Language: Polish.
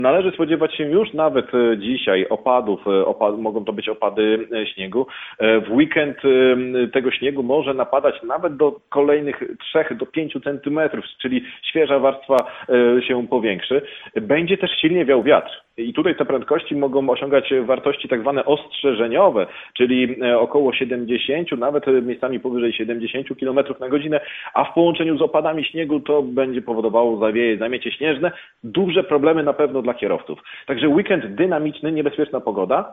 Należy spodziewać się już nawet dzisiaj opadów, mogą to być opady śniegu. W weekend tego śniegu może napadać nawet do kolejnych 3 do 5 centymetrów, czyli świeża warstwa się powiększy. Będzie też silnie wiał wiatr. I tutaj te prędkości mogą osiągać wartości tak zwane ostrzeżeniowe, czyli około 70, nawet miejscami powyżej 70 km na godzinę, a w połączeniu z opadami śniegu to będzie powodowało zamiecie śnieżne, duże problemy na pewno dla kierowców. Także weekend dynamiczny, niebezpieczna pogoda.